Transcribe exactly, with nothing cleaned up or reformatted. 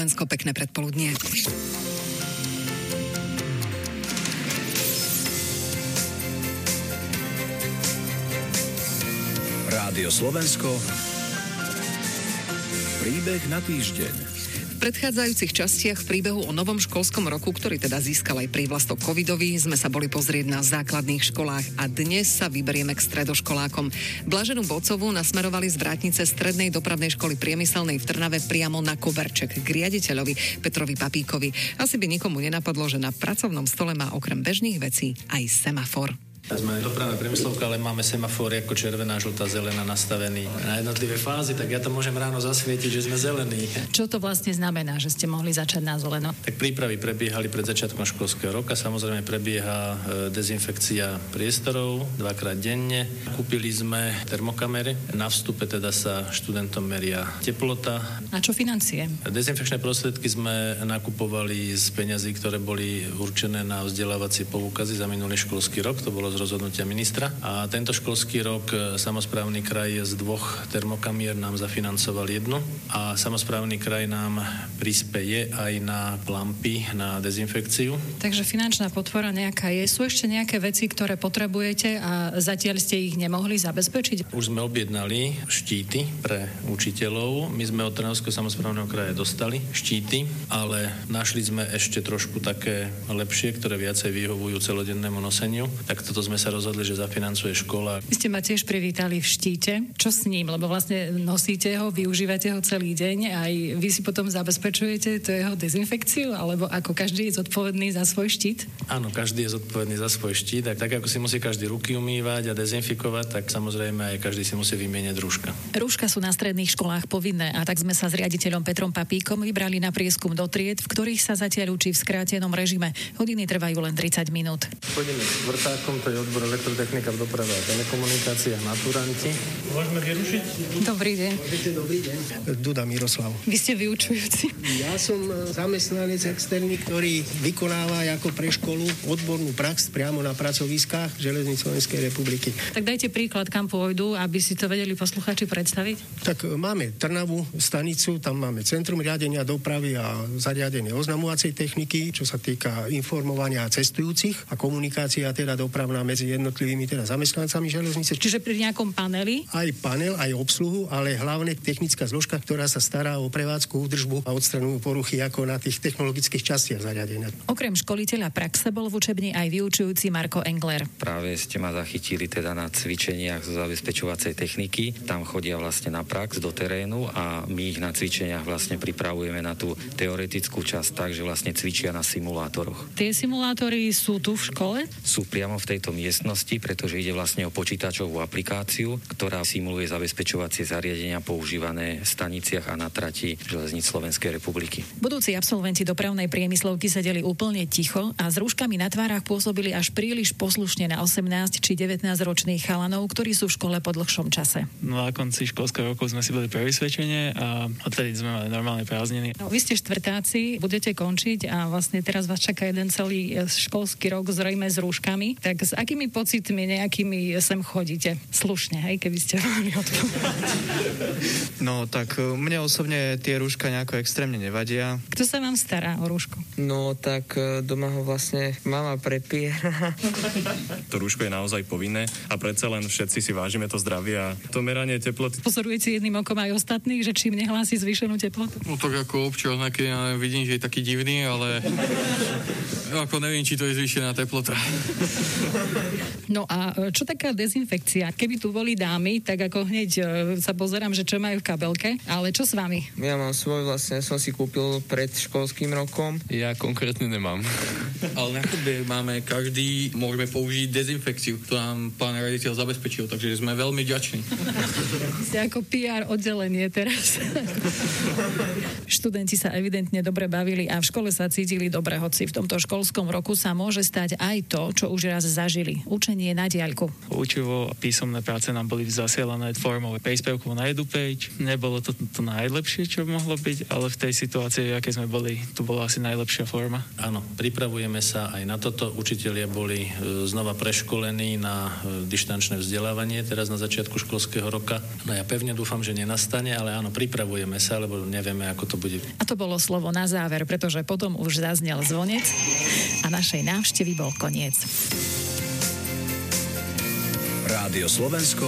Slovensko, pekné predpoludnie. Rádio Slovensko. Príbeh na týždeň. V predchádzajúcich častiach v príbehu o novom školskom roku, ktorý teda získal aj prívlastok covidový, sme sa boli pozrieť na základných školách a dnes sa vyberieme k stredoškolákom. Blaženú Bocovú nasmerovali z vrátnice Strednej dopravnej školy priemyselnej v Trnave priamo na koberček k riaditeľovi Petrovi Papíkovi. Asi by nikomu nenapadlo, že na pracovnom stole má okrem bežných vecí aj semafor. Sme dopravná priemyslovka, ale máme semafóry ako červená, žltá, zelená nastavený na jednotlivé fázy, tak ja to môžem ráno zasvietiť, že sme zelení. Čo to vlastne znamená, že ste mohli začať na zeleno? Tak prípravy prebiehali pred začiatkom školského roka, samozrejme prebieha dezinfekcia priestorov dvakrát denne. Kúpili sme termokamery, na vstupe teda sa študentom meria teplota. A čo financie? Dezinfekčné prostriedky sme nakupovali z peňazí, ktoré boli určené na vzdelávacie poukazy za minulý školský rok, to bolo z rozhodnutia ministra. A tento školský rok samosprávny kraj z dvoch termokamier nám zafinancoval jednu a samosprávny kraj nám prispeje aj na lampy na dezinfekciu. Takže finančná podpora nejaká je. Sú ešte nejaké veci, ktoré potrebujete a zatiaľ ste ich nemohli zabezpečiť? Už sme objednali štíty pre učiteľov. My sme od Trnavského samosprávneho kraja dostali štíty, ale našli sme ešte trošku také lepšie, ktoré viacej vyhovujú celodennému noseniu. Tak toto sme sa rozhodli, že zafinancuje škola. Vy ste ma tiež privítali v štíte. Čo s ním? Lebo vlastne nosíte ho, využívate ho celý deň, aj vy si potom zabezpečujete to jeho dezinfekciu, alebo ako každý je zodpovedný za svoj štít? Áno, každý je zodpovedný za svoj štít. Tak, tak ako si musí každý ruky umývať a dezinfikovať, tak samozrejme aj každý si musí vymieňať rúška. Rúška sú na stredných školách povinné a tak sme sa s riaditeľom Petrom Papíkom vybrali na prieskum do tried, v ktorých sa zatiaľ učí v skrátenom režime. Hodiny trvajú len tridsať minút. Pôjdeme s vrtákom, to je odbor elektrotechnika v doprave a telekomunikáciách, maturanti. Môžeme vyrušiť? Dobrý deň. Dobrý deň. Duda Miroslav. Vy ste vyučujúci? Ja som zamestnanec externý, ktorý vykonáva ako pre školu odbornú prax priamo na pracoviskách Železníc Slovenskej republiky. Tak dajte príklad, kam pôjdu, aby si to vedeli poslucháči predstaviť. Tak máme Trnavu, stanicu, tam máme centrum riadenia dopravy a zariadenie oznamovacej techniky, čo sa týka informovania cestujúcich a komunikácia teda dopravná medzi jednotlivými teda zamestnancami železnice. Čiže pri nejakom paneli? Aj panel, aj obsluhu, ale hlavne technická zložka, ktorá sa stará o prevádzku, údržbu a odstraňujú poruchy ako na tých technologických častiach zariadenia. Okrem školiteľa praxe bol v učebni aj vyučujúci Marko Engler. Práve ste ma zachytili teda na cvičeniach zo zabezpečovacej techniky. Tam chodia vlastne na prax do terénu a my ich na cvičeniach vlastne pripravujeme na tú teoretickú časť, takže vlastne cvičia na simulátoroch. Tie simulátory sú tu v škole? Sú priamo v tejto miestnosti, pretože ide vlastne o počítačovú aplikáciu, ktorá simuluje zabezpečovacie zariadenia používané v staniciach a na trati Železníc Slovenskej republiky. Budúci absolventi dopravnej priemyslovky sedeli úplne ticho a s rúškami na tvárach pôsobili až príliš poslušne na osemnásť či devätnásť ročných chalanov, ktorí sú v škole po dlhšom čase. No a konci školského roku sme si boli pre vysvedčenie a odtedy sme mali normálne prázdniny. No, vy ste štvrtáci, budete končiť a vlastne teraz vás čaká jeden celý školský rok zrejme s rúškami. Tak s akými pocitmi nejakými sem chodíte? Slušne, hej, keby ste mali odpovedať. No tak mne osobne tie rúška nejako extrémne nevadia. Kto sa vám stará o rúško? No tak doma ho vlastne mama prepije. To rúško je naozaj povinné a predsa len všetci si vážime to zdravie a to meranie teploty. Pozorujete jedným okom aj ostatných, že čím nehlási zvýšenú teplotu? No tak ako občas nejaký, ja vidím, že je taký divný, ale ako neviem, či to je zvýšená teplota. No a čo taká dezinfekcia? Keby tu boli dámy, tak ako hneď sa pozerám, že čo majú v kabelke, ale čo s vami? Ja mám svoj, vlastne som si kúpil pred školským rokom. Ja konkrétne nemám. Ale na chodbe máme každý, môžeme použiť dezinfekciu, to nám pán riaditeľ zabezpečil, takže sme veľmi vďační. Ste ako pé er oddelenie teraz. Študenti sa evidentne dobre bavili a v škole sa cítili dobre, hoci v tomto školskom roku sa môže stať aj to, čo už raz zažili prežili učenie na diaľku. Učivo a písomné práce nám boli zasielané formou príspevkov na EduPage. Nebolo to to najlepšie, čo mohlo byť, ale v tej situácii, aké sme boli, to bola asi najlepšia forma. Áno, pripravujeme sa aj na toto. Učitelia boli znova preškolení na dištančné vzdelávanie teraz na začiatku školského roka. No ja pevne dúfam, že nenastane, ale áno, pripravujeme sa, lebo nevieme, ako to bude. A to bolo slovo na záver, pretože potom už zaznel zvonec a našej návštevy bol koniec. Rádio Slovensko